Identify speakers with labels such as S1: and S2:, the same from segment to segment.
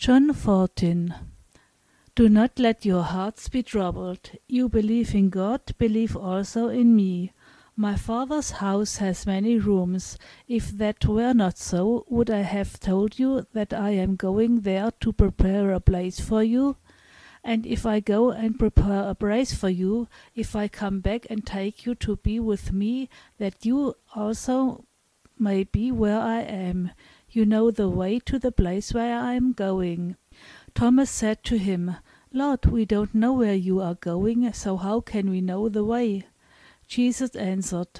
S1: John 14. Do not let your hearts be troubled. You believe in God, believe also in me. My Father's house has many rooms. If that were not so, would I have told you that I am going there to prepare a place for you? And if I go and prepare a place for you, if I come back and take you to be with me, that you also may be where I am. You know the way to the place where I am going. Thomas said to him, Lord, we don't know where you are going, so how can we know the way? Jesus answered,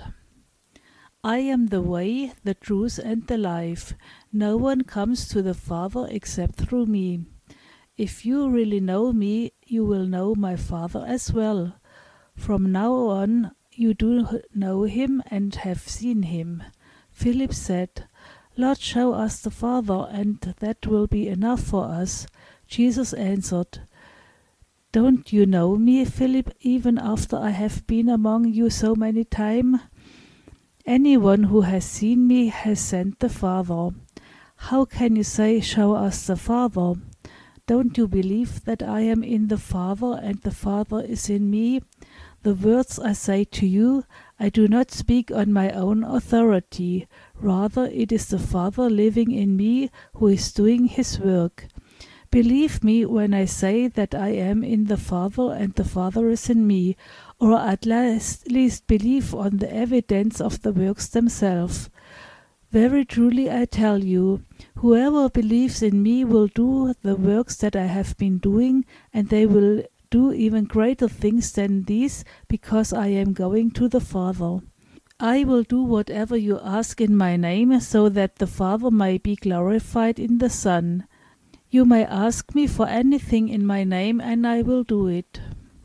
S1: I am the way, the truth, and the life. No one comes to the Father except through me. If you really know me, you will know my Father as well. From now on, you do know him and have seen him. Philip said, Lord, show us the Father, and that will be enough for us. Jesus answered, Don't you know me, Philip, even after I have been among you so many times? Anyone who has seen me has seen the Father. How can you say, Show us the Father? Don't you believe that I am in the Father and the Father is in me? The words I say to you, I do not speak on my own authority. Rather, it is the Father living in me who is doing his work. Believe me when I say that I am in the Father and the Father is in me, or at least believe on the evidence of the works themselves. Very truly I tell you, whoever believes in me will do the works that I have been doing, and they will do even greater things than these, because I am going to the Father. I will do whatever you ask in my name, so that the Father may be glorified in the Son. You may ask me for anything in my name, and I will do it.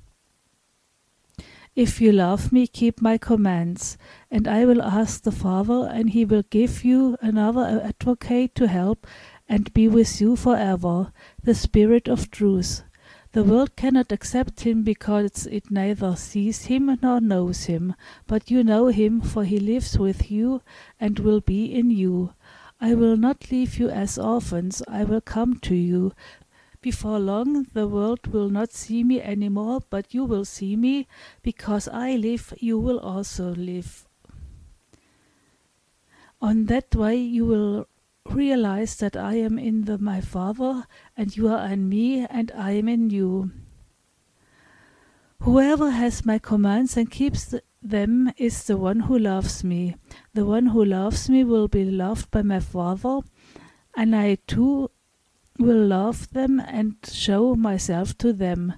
S1: If you love me, keep my commands, and I will ask the Father, and he will give you another advocate to help and be with you forever, the Spirit of truth. The world cannot accept him because it neither sees him nor knows him, but you know him, for he lives with you and will be in you. I will not leave you as orphans, I will come to you. Before long the world will not see me anymore, but you will see me. Because I live, you will also live. On that way you will realize that I am in my Father, and you are in me, and I am in you. Whoever has my commands and keeps them is the one who loves me. The one who loves me will be loved by my Father, and I too will love them and show myself to them.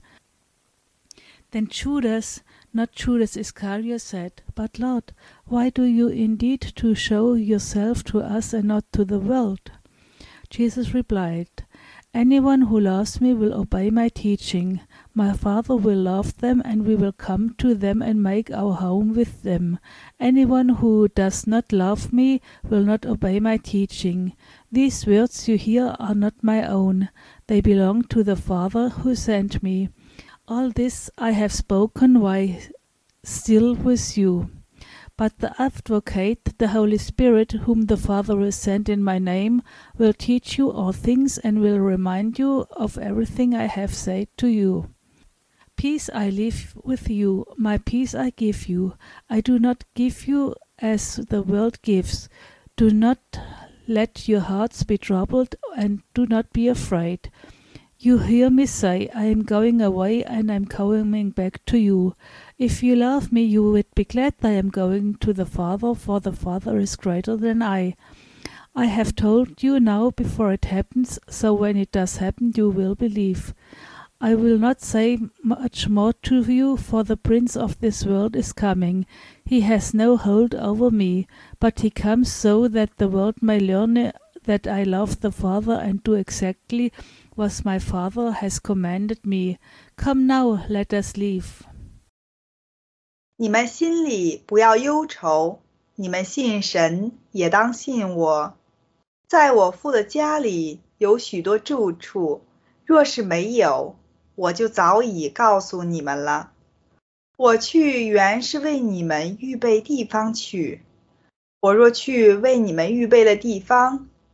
S1: Then Judas, not Judas Iscariot, said, But Lord, why do you indeed to show yourself to us and not to the world? Jesus replied, Anyone who loves me will obey my teaching. My Father will love them, and we will come to them and make our home with them. Anyone who does not love me will not obey my teaching. These words you hear are not my own. They belong to the Father who sent me. All this I have spoken while still with you. But the Advocate, the Holy Spirit, whom the Father will send in my name, will teach you all things and will remind you of everything I have said to you. Peace I leave with you, my peace I give you. I do not give you as the world gives. Do not let your hearts be troubled, and do not be afraid. You hear me say, I am going away and I am coming back to you. If you love me, you would be glad I am going to the Father, for the Father is greater than I. I have told you now before it happens, so when it does happen you will believe. I will not say much more to you, for the prince of this world is coming. He has no hold over me, but he comes so that the world may learn that I love the Father and do exactly what my Father has commanded me. Come now, let us leave.
S2: 你们心里不要忧愁，你们信神，也当信我。在我父的家里有许多住处，若是没有，我就早已告诉你们了。我去原是为你们预备地方去。我若去为你们预备了地方，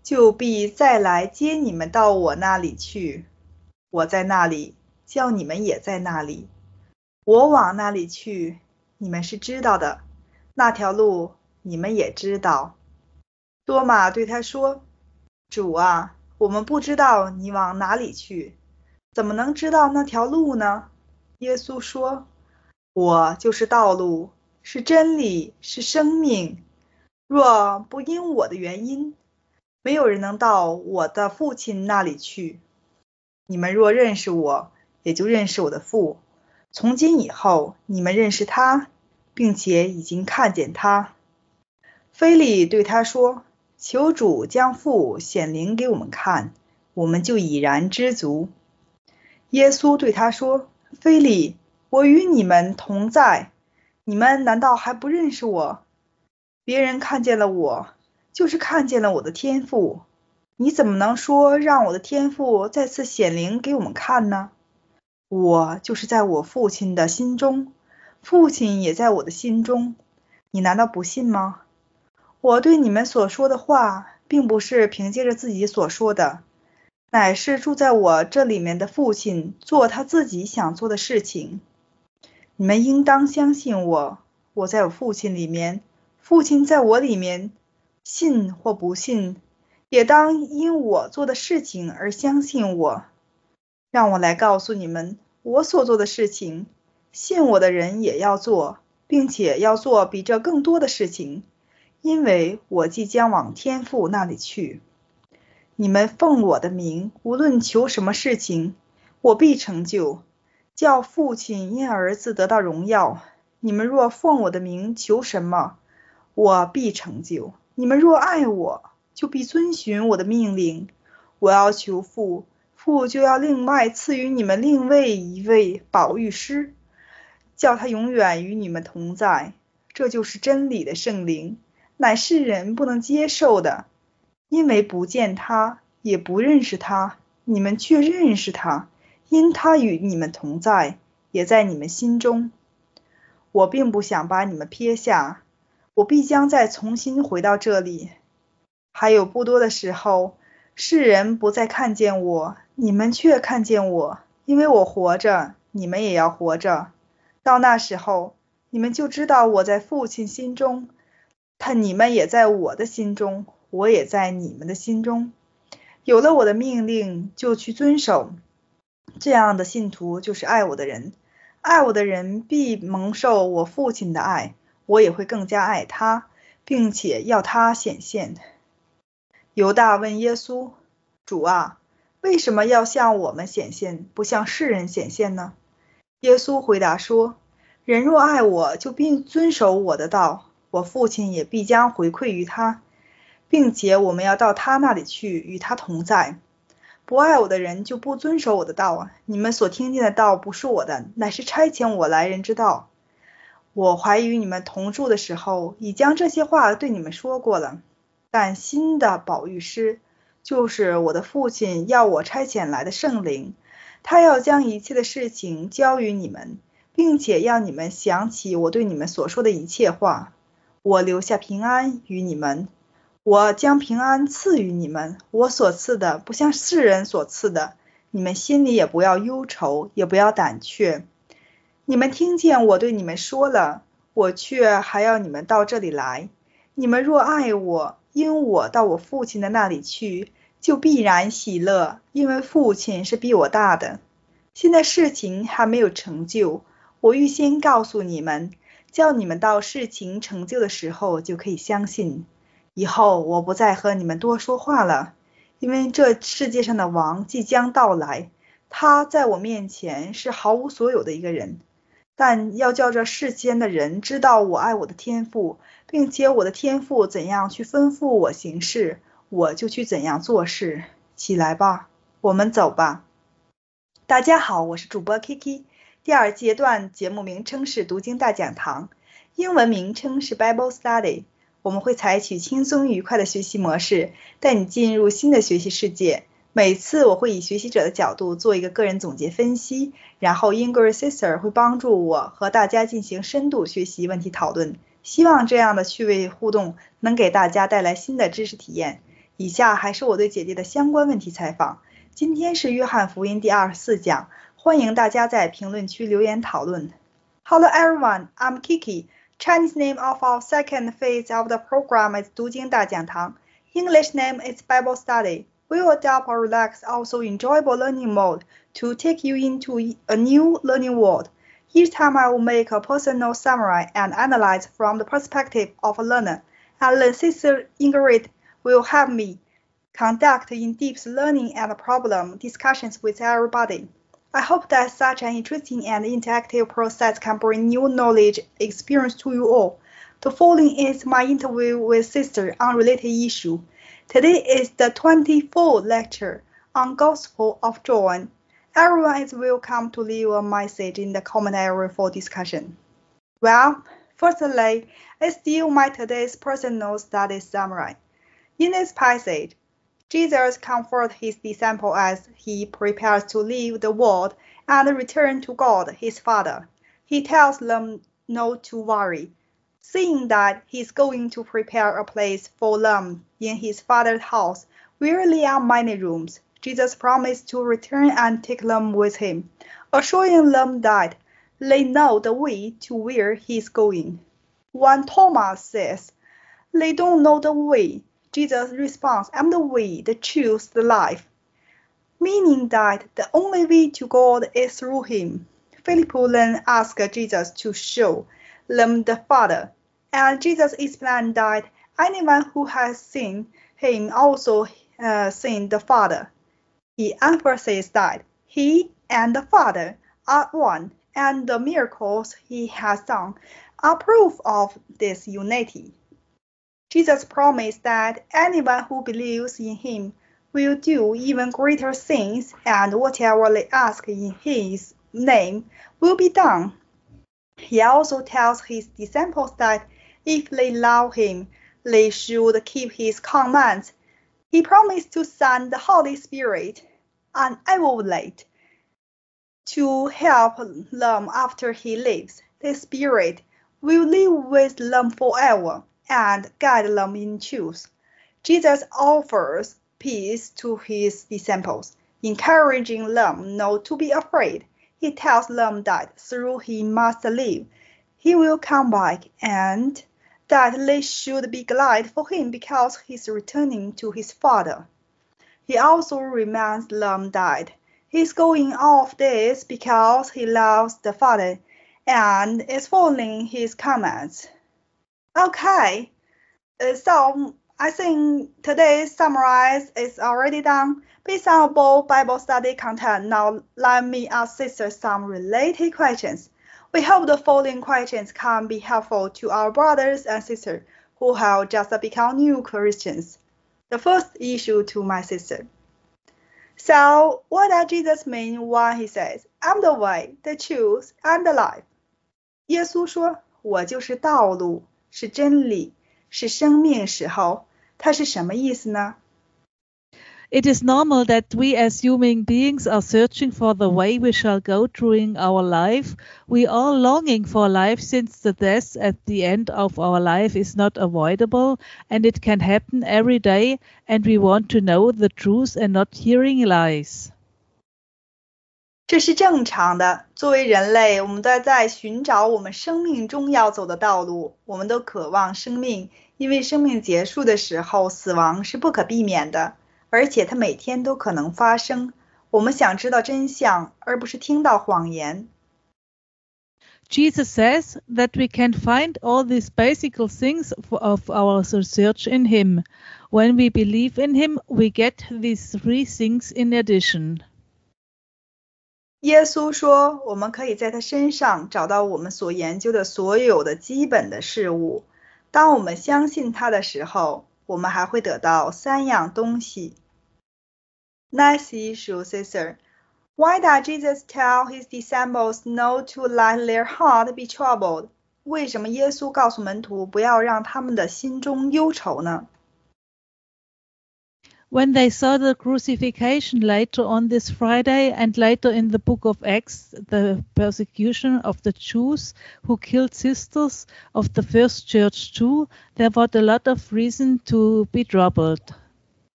S2: 就必再来接你们到我那里去。我在那里，叫你们也在那里。我往那里去，你们是知道的，那条路你们也知道。多马对他说：主啊，我们不知道你往哪里去，怎么能知道那条路呢？耶稣说：我就是道路，是真理，是生命。若不因我的原因，没有人能到我的父亲那里去。你们若认识我，也就认识我的父。从今以后，你们认识他，并且已经看见他。腓利对他说：求主将父显灵给我们看，我们就已然知足。耶稣对他说：腓利，我与你们同在，你们难道还不认识我？别人看见了我，就是看见了我的天父。你怎么能说让我的天父再次显灵给我们看呢？我就是在我父亲的心中，父亲也在我的心中。你难道不信吗？我对你们所说的话，并不是凭借着自己所说的，乃是住在我这里面的父亲做他自己想做的事情。你们应当相信我，我在我父亲里面，父亲在我里面，信或不信，也当因我做的事情而相信我。让我来告诉你们，我所做的事情，信我的人也要做，并且要做比这更多的事情，因为我即将往天父那里去。你们奉我的名，无论求什么事情，我必成就，叫父亲因儿子得到荣耀。你们若奉我的名求什么，我必成就。你们若爱我，就必遵循我的命令。我要求父，父就要另外赐予你们另位一位保育师，叫他永远与你们同在。这就是真理的圣灵，乃是人不能接受的，因为不见他，也不认识他。你们却认识他，因他与你们同在，也在你们心中。我并不想把你们撇下，我必将再重新回到这里。还有不多的时候，世人不再看见我，你们却看见我，因为我活着，你们也要活着。到那时候，你们就知道我在父亲心中，你们也在我的心中，我也在你们的心中。有了我的命令，就去遵守。这样的信徒就是爱我的人。爱我的人必蒙受我父亲的爱，我也会更加爱他，并且要他显现。犹大问耶稣：主啊，为什么要向我们显现，不向世人显现呢？耶稣回答说：人若爱我，就必遵守我的道，我父亲也必将回馈于他，并且我们要到他那里去，与他同在。不爱我的人就不遵守我的道啊！你们所听见的道不是我的，乃是差遣我来人之道。我还与你们同住的时候，已将这些话对你们说过了。但新的保育师，就是我的父亲要我差遣来的圣灵，他要将一切的事情交与你们，并且要你们想起我对你们所说的一切话。我留下平安与你们，我将平安赐予你们，我所赐的不像世人所赐的，你们心里也不要忧愁，也不要胆怯。你们听见我对你们说了，我却还要你们到这里来。你们若爱我，因我到我父亲的那里去，就必然喜乐，因为父亲是比我大的。现在事情还没有成就，我预先告诉你们，叫你们到事情成就的时候就可以相信。以后我不再和你们多说话了，因为这世界上的王即将到来，他在我面前是毫无所有的一个人。但要叫这世间的人知道我爱我的天父，并且我的天父怎样去吩咐我行事，我就去怎样做事。起来吧，我们走吧。大家好，我是主播 Kiki。第二阶段节目名称是读经大讲堂，英文名称是 Bible Study。我们会采取轻松愉快的学习模式，带你进入新的学习世界。每次我会以学习者的角度做一个个人总结分析，然后 English Sister 会帮助我和大家进行深度学习问题讨论。希望这样的趣味互动能给大家带来新的知识体验。 以下还是我对姐姐的相关问题采访。今天是约翰福音第24讲，欢迎大家在评论区留言讨论。Hello everyone, I'm Kiki. Chinese name of our second phase of the program is 读经大讲堂. English name is Bible Study. We will adopt a relaxed, also enjoyable learning mode to take you into a new learning world. Each time I will make a personal summary and analyze from the perspective of a learner, and then Sister Ingrid will help me conduct in-depth learning and problem discussions with everybody. I hope that such an interesting and interactive process can bring new knowledge experience to you all. The following is my interview with Sister on related issue. Today is the 24th lecture on Gospel of John. Everyone is welcome to leave a message in the comment area for discussion. Well, firstly, let's deal with today's personal study summary. In this passage, Jesus comforts his disciples as he prepares to leave the world and return to God his Father. He tells them not to worry, seeing that he is going to prepare a place for them in his Father's house, where there are many rooms. Jesus promised to return and take them with him, assuring them that they know the way to where he is going. When Thomas says, "They don't know the way," Jesus responds, "I'm the way, the truth, the life," meaning that the only way to God is through him. Philip then asked Jesus to show them the Father, and Jesus explained that anyone who has seen him also seen the Father. He emphasized that he and the Father are one, and the miracles he has done are proof of this unity. Jesus promised that anyone who believes in him will do even greater things, and whatever they ask in his name will be done. He also tells his disciples that if they love him, they should keep his commands. He promised to send the Holy Spirit, an advocate, to help them after he leaves. The Spirit will live with them forever and guide them in truth. Jesus offers peace to his disciples, encouraging them not to be afraid. He tells them that through he must live, he will come back, and that they should be glad for him because he is returning to his Father. He also reminds them that he is going all of this because he loves the Father and is following his commands. Okay, so I think today's summary is already done. Based on both Bible study content, now let me ask sisters some related questions. We hope the following questions can be helpful to our brothers and sisters who have just become new Christians. The first issue to my sister. So, what does Jesus mean when he says, "I'm the way, the truth, and the life"? 耶稣说，我就是道路，是真理，是生命时候，它是什么意思呢？
S1: It is normal that we as human beings are searching for the way we shall go during our life. We are longing for life since the death at the end of our life is not avoidable and it can happen every day, and we want to know the truth and not hearing lies.
S2: 这是正常的。作为人类，我们都在寻找我们生命中要走的道路。我们都渴望生命，因为生命结束的时候，死亡是不可避免的，而且它每天都可能发生。我们想知道真相，而不是听到谎言。
S1: Jesus says that we can find all these basic things of our search in him. When we believe in him, we get these three things in addition.
S2: 耶稣说，我们可以在他身上找到我们所研究的所有的基本的事物。当我们相信他的时候，我们还会得到三样东西。Next issue, sister. Why does Jesus tell his disciples not to let their heart be troubled? 为什么耶稣告诉门徒不要让他们的心中忧愁呢？
S1: When they saw the crucifixion later on this Friday and later in the book of Acts, the persecution of the Jews who killed sisters of the first church too, there was a lot of reason to be troubled.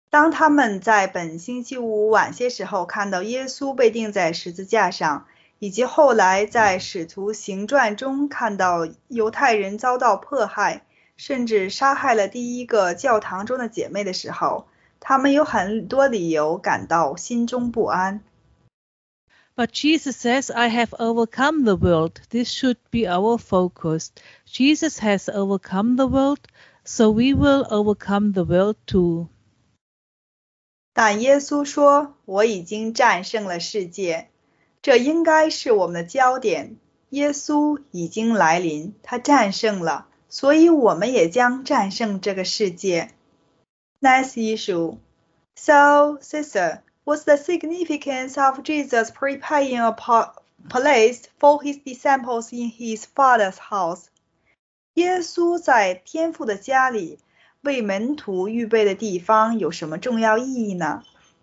S2: 当他们在本星期五晚些时候看到耶稣被钉在十字架上，以及后来在使徒行传中看到犹太人遭到迫害，甚至杀害了第一个教堂中的姐妹的时候，他们有很多理由感到心中不安。
S1: But Jesus says, I have overcome the world. This should be our focus. Jesus has overcome the world, so we will overcome the world too.
S2: 但耶稣说，我已经战胜了世界，这应该是我们的焦点。耶稣已经来临，他战胜了，所以我们也将战胜这个世界。Next issue. So, sister, what's the significance of Jesus preparing a place for his disciples in his Father's house? 耶稣在天父的家里为门徒预备的地方有什么重要意义呢？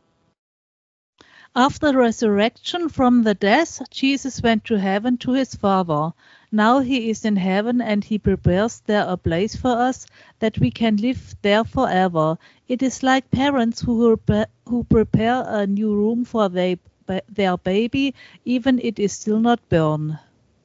S1: After resurrection from the dead, Jesus went to heaven to his Father. Now he is in heaven and he prepares there a place for us that we can live there forever. It is like parents who prepare a new room for their baby, even it is still not born.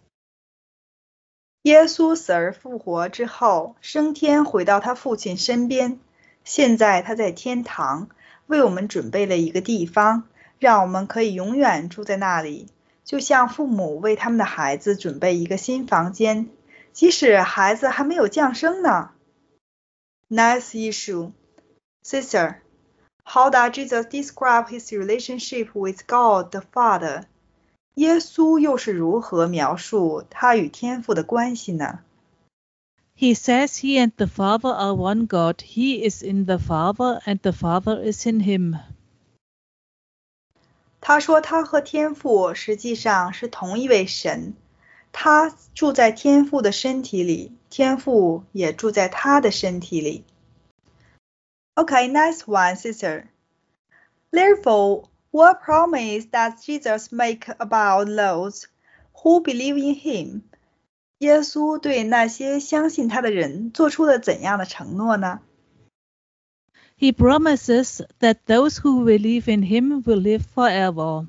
S2: 耶稣死而复活之后，升天回到他父亲身边。现在他在天堂，为我们准备了一个地方，让我们可以永远住在那里，就像父母为他们的孩子准备一个新房间，即使孩子还没有降生呢。Next issue. Sister, how does Jesus describe his relationship with God the Father? 耶稣又是如何描述他与天父的关系呢？
S1: He says he and the Father are one God. He is in the Father and the Father is in him.
S2: 他说他和天父实际上是同一位神，他住在天父的身体里，天父也住在他的身体里。Okay, next one, sister. Therefore, what promise does Jesus make about those who believe in him? 耶稣对那些相信他的人做出了怎样的承诺呢？
S1: He promises that those who believe in him will live forever.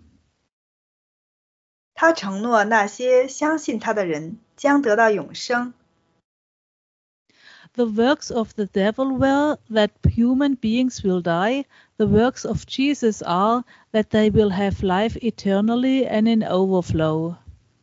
S2: 他承诺那些相信他的人将得到永生。
S1: The works of the devil were that human beings will die. The works of Jesus are that they will have life eternally and in overflow.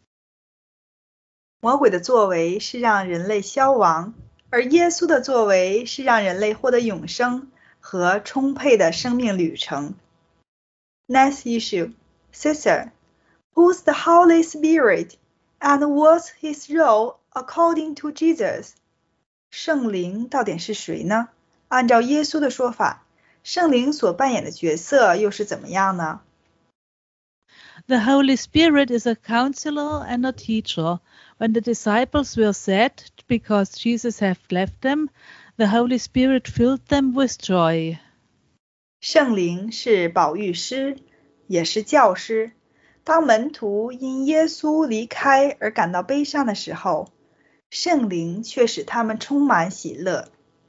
S2: 魔鬼的作为是让人类消亡，而耶稣的作为是让人类获得永生和充沛的生命旅程。Next issue. Sister, who's the Holy Spirit and what's his role according to Jesus? 圣灵到底是谁呢？按照耶稣的说法，圣灵所扮演的角色又是怎么样呢？
S1: The Holy Spirit is a counselor and a teacher. When the disciples were sad because Jesus had left them, the Holy Spirit filled them with joy.
S2: 圣灵是保育师，也是教师。当门徒因耶稣离开而感到悲伤的时候，圣灵却使他们充满喜乐。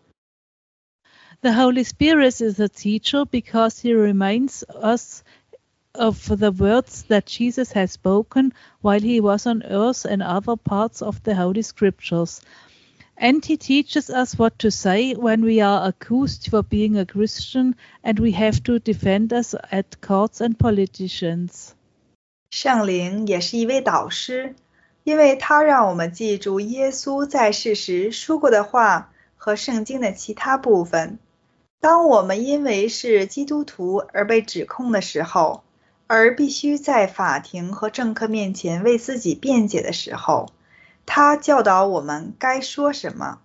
S1: The Holy Spirit is a teacher because he reminds us of the words that Jesus has spoken while he was on earth and other parts of the Holy Scriptures. And he teaches us what to say when we are accused for being a Christian and we have to defend us at courts and politicians.
S2: 圣灵也是一位导师，因为他让我们记住耶稣在世时说过的话和圣经的其他部分。当我们因为是基督徒而被指控的时候，而必须在法庭和政客面前为自己辩解的时候，他教导我们该说什么。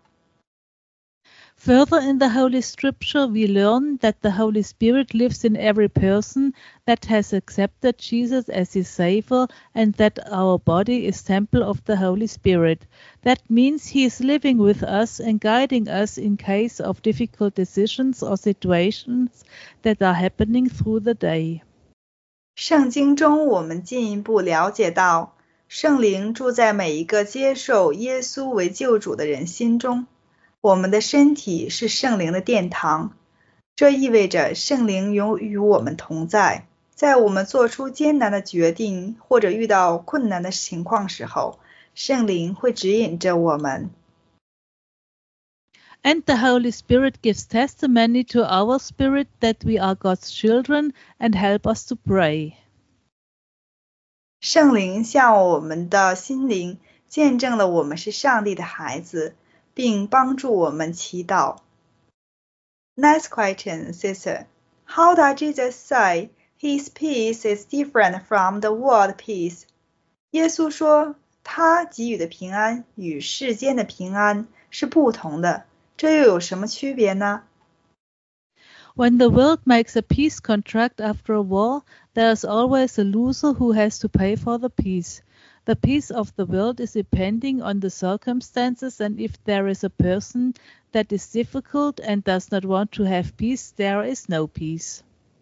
S1: Further in the Holy Scripture, we learn that the Holy Spirit lives in every person that has accepted Jesus as his Savior and that our body is temple of the Holy Spirit. That means he is living with us and guiding us in case of difficult decisions or situations that are happening through the day.
S2: 圣经中我们进一步了解到，圣灵住在每一个接受耶稣为救主的人心中。我们的身体是圣灵的殿堂， 这意味着圣灵永与我们同在，在我们做出艰难的决定或者遇到困难的情况时候，圣灵会指引着我们。
S1: And the Holy Spirit gives testimony to our spirit that we are God's children and help us to pray.
S2: 圣灵向我们的心灵见证了我们是上帝的孩子，并帮助我们祈祷。Next question, sister. How does Jesus say his peace is different from the world peace? 耶稣说，他给予的平安与世间的平安是不同的，这又有什么区别呢？
S1: When the world makes a peace contract after a war, there is always a loser who has to pay for the peace. The peace of the world is depending on the circumstances, and if there is a person that is difficult and does not want to have peace, there is no peace.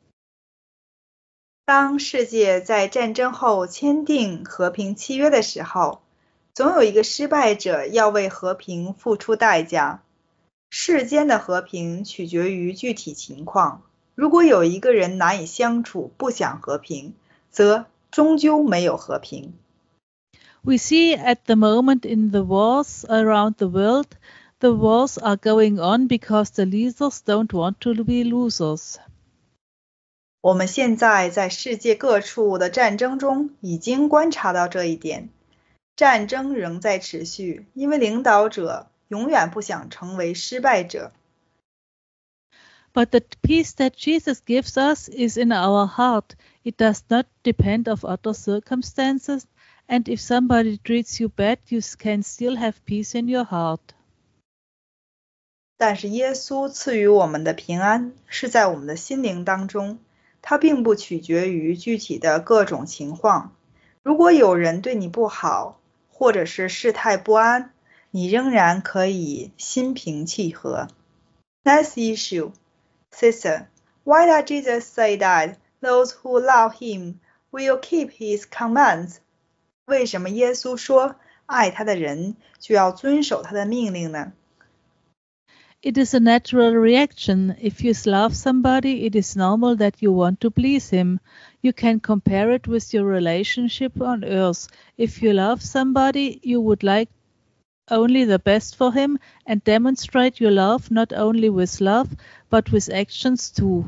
S2: 当世界在战争后签订和平契约的时候，总有一个失败者要为和平付出代价。世间的和平取决于具体情况，如果有一个人难以相处，不想和平，则终究没有和平。
S1: We see at the moment in the wars around the world, the wars are going on because the leaders don't want to be losers.
S2: 我们现在在世界各处的战争中已经观察到这一点，战争仍在持续，因为领导者永远不想成为失败者。
S1: But the peace that Jesus gives us is in our heart. It does not depend on other circumstances, and if somebody treats you bad, you can still have peace in your heart.
S2: 但是耶稣赐予我们的平安是在我们的心灵当中，它并不取决于具体的各种情况。如果有人对你不好，或者是事态不安，你仍然可以心平气和。Next issue, sister, why does Jesus say that those who love him will keep his commands? 为什么耶稣说爱他的人就要遵守他的命令呢？
S1: It is a natural reaction. If you love somebody, it is normal that you want to please him. You can compare it with your relationship on earth. If you love somebody, you would like only the best for him and demonstrate your love not only with love, but with actions too.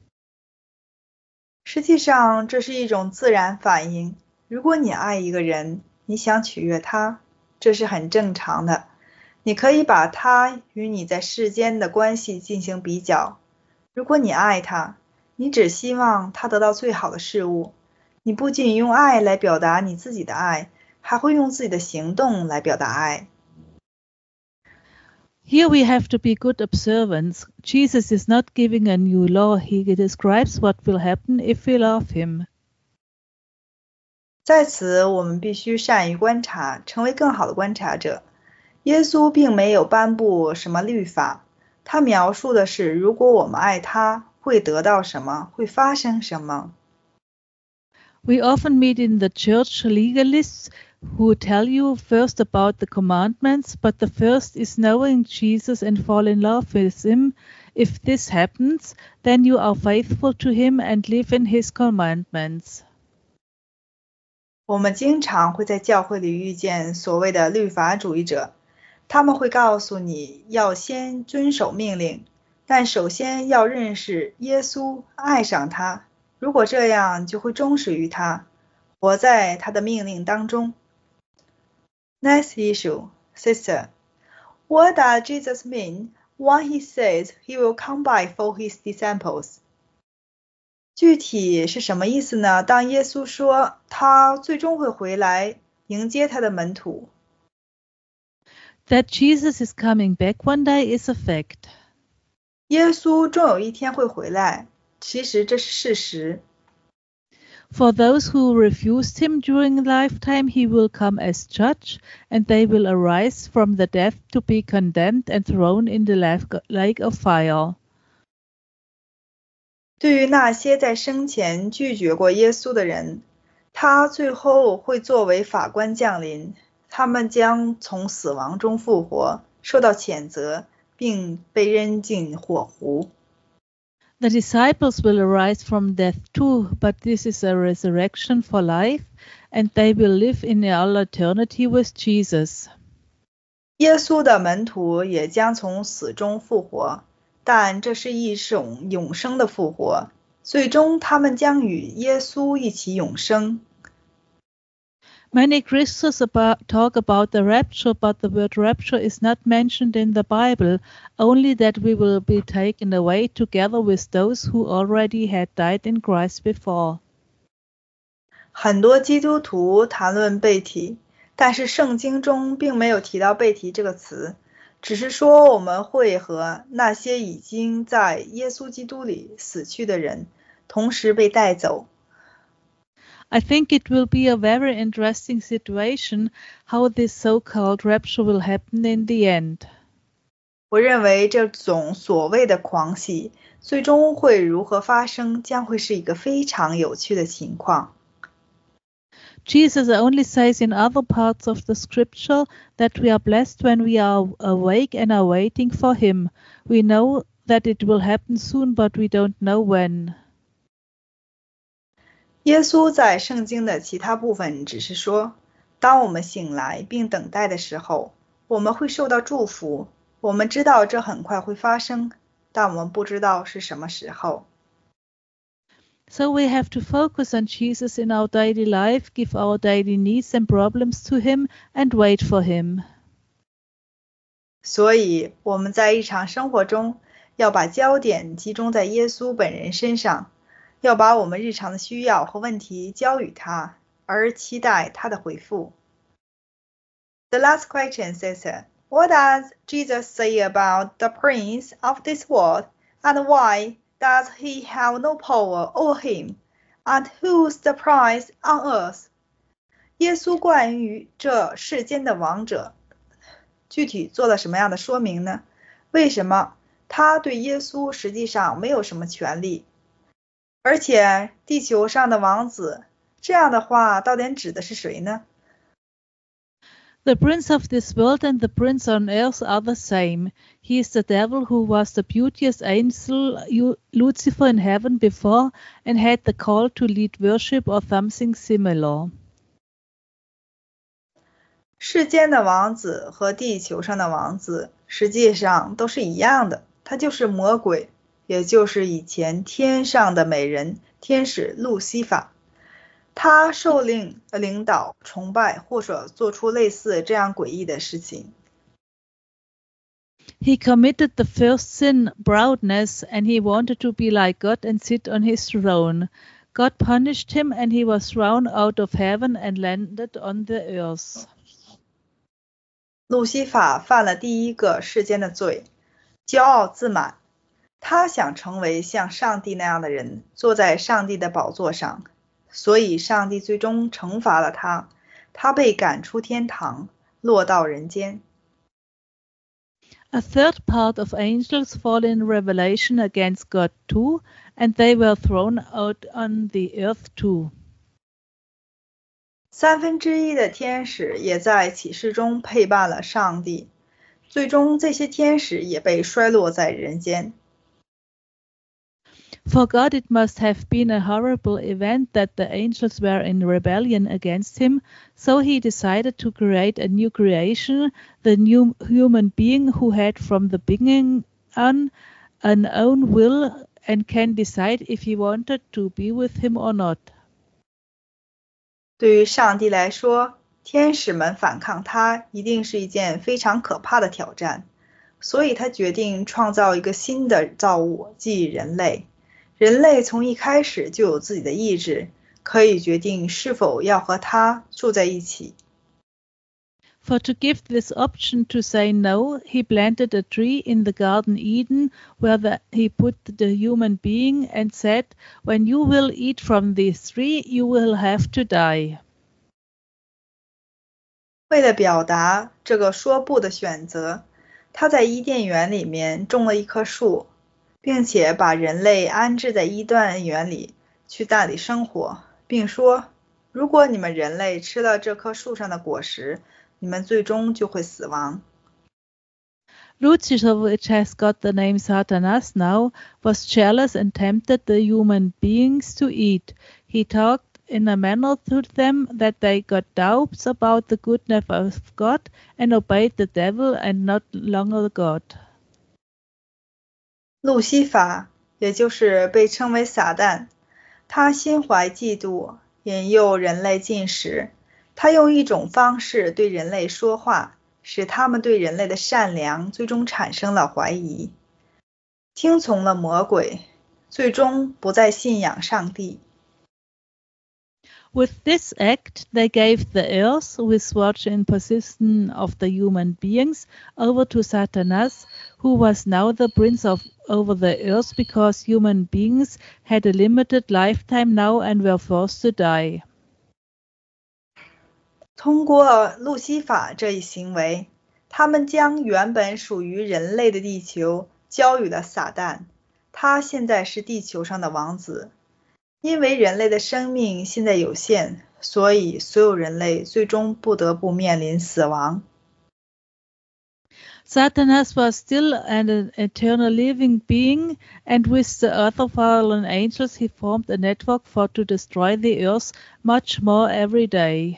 S2: 实际上，这是一种自然反应。如果你爱一个人，你想取悦他，这是很正常的。你可以把他与你在世间的关系进行比较。如果你爱他，你只希望他得到最好的事物。你不仅用爱来表达你自己的爱，还会用自己的行动来表达爱。
S1: Here we have to be good observants. Jesus is not giving a new law. He describes what will happen if we love him.
S2: 在此，我们必须善于观察，成为更好的观察者。耶稣并没有颁布什么律法，他描述的是如果我们爱他，会得到什么，会发生什么。
S1: We often meet in the church legalists who tell you first about the commandments, but the first is knowing Jesus and fall in love with him. If this happens, then you are faithful to him and live in his commandments.
S2: 我们经常会在教会里遇见所谓的律法主义者，他们会告诉你要先遵守命令，但首先要认识耶稣，爱上他，如果这样就会忠实于他，活在他的命令当中。Next issue, sister. What does Jesus mean when he says he will come back for his disciples? 具体是什么意思呢？当耶稣说他最终会回来迎接他的门徒。
S1: That Jesus is coming back one day is a fact.
S2: 耶稣终有一天会回来，其实这是事实。
S1: For those who refused him during lifetime, he will come as judge, and they will arise from the death to be condemned and thrown in the lake of fire.
S2: 对于那些在生前拒绝过耶稣的人，他最后会作为法官降临，他们将从死亡中复活，受到谴责，并被扔进火湖。
S1: The disciples will arise from death too, but this is a resurrection for life, and they will live in all eternity with Jesus.
S2: 耶稣的门徒也将从死中复活，但这是一种永生的复活，最终他们将与耶稣一起永生。
S1: Many Christians talk about the rapture, but the word rapture is not mentioned in the Bible, only that we will be taken away together with those who already had died in Christ before.
S2: 很多基督徒谈论被提，但是圣经中并没有提到被提这个词，只是说我们会和那些已经在耶稣基督里死去的人同时被带走。
S1: I think it will be a very interesting situation how this so-called rapture will happen in the end.
S2: 我认为这种所谓的狂喜最终会如何发生，将会是一个非常有趣的情况。
S1: Jesus only says in other parts of the scripture that we are blessed when we are awake and are waiting for him. We know that it will happen soon, but we don't know when.
S2: 耶稣在圣经的其他部分只是说，当我们醒来并等待的时候，我们会受到祝福，我们知道这很快会发生，但我们不知道是什么时候。
S1: So we have to focus on Jesus in our daily life, give our daily needs and problems to him, and wait for him.
S2: 所以我们在日常生活中要把焦点集中在耶稣本人身上，要把我们日常的需要和问题交予他，而期待他的回复。The last question says, what does Jesus say about the prince of this world, and why does he have no power over him, and who's the prince on earth? 耶稣关于这世间的王者具体做了什么样的说明呢？为什么他对耶稣实际上没有什么权利？而且地球上的王子，这样的话到底指的是谁呢？
S1: The prince of this world and the prince on earth are the same. He is the devil who was the beauteous angel Lucifer in heaven before and had the call to lead worship or something similar.
S2: 世间的王子和地球上的王子实际上都是一样的，他就是魔鬼，也就是以前天上的美人天使路西法。他受领导崇拜或者做出类似这样诡异的事情。
S1: He committed the first sin, proudness, and he wanted to be like God and sit on his throne. God punished him and he was thrown out of heaven and landed on the earth.
S2: 路西法犯了第一个世间的罪，骄傲自满。他想成为像上帝那样的人，坐在上帝的宝座上，所以上帝最终惩罚了他，他被赶出天堂，落到人间。
S1: A third part of angels fall in rebellion against God too, and they were thrown out on the earth too.
S2: 1/3的天使也在启示中陪伴了上帝，最终这些天使也被摔落在人间。
S1: For God it must have been a horrible event that the angels were in rebellion against him, so he decided to create a new creation, the new human being who had from the beginning on an own will and can decide if he wanted to be with him or not.
S2: 对于上帝来说，天使们反抗他一定是一件非常可怕的挑战，所以他决定创造一个新的造物，即人类。人类从一开始就有自己的意志，可以决定是否要和他住在一起。
S1: For to give this option to say no, he planted a tree in the Garden Eden where he put the human being and said, "When you will eat from this tree, you will have to die."
S2: 为了表达这个说不的选择，他在伊甸园里面种了一棵树，并且把人类安置在伊甸园里，去那里生活，并说，如果你们人类吃了这棵树上的果实，你们最终就会死亡。
S1: Lucifer, which has got the name Satanas now, was jealous and tempted the human beings to eat. He talked in a manner to them that they got doubts about the goodness of God and obeyed the devil and not longer God.
S2: 路西法，也就是被称为撒旦，他心怀嫉妒，引诱人类进食。他用一种方式对人类说话，使他们对人类的善良最终产生了怀疑，听从了魔鬼，最终不再信仰上帝。
S1: With this act, they gave the earth, which was in possession of the human beings, over to Satanas, who was now the prince over the earth because human beings had a limited lifetime now and were forced to die.
S2: 通过路西法这一行为，他们将原本属于人类的地球交予了撒旦，他现在是地球上的王子。因为人类的生命现在有限，所以所有人类最终不得不面临死亡。
S1: Satanas was still an eternal living being, and with the other fallen angels he formed a network to destroy the earth much more every day.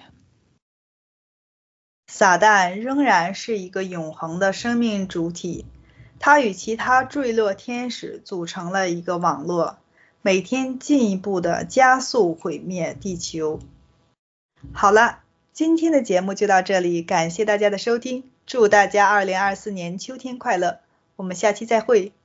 S2: 撒旦仍然是一个永恒的生命主体，他与其他坠落天使组成了一个网络，每天进一步的加速毁灭地球。好了，今天的节目就到这里，感谢大家的收听，祝大家2024年秋天快乐，我们下期再会。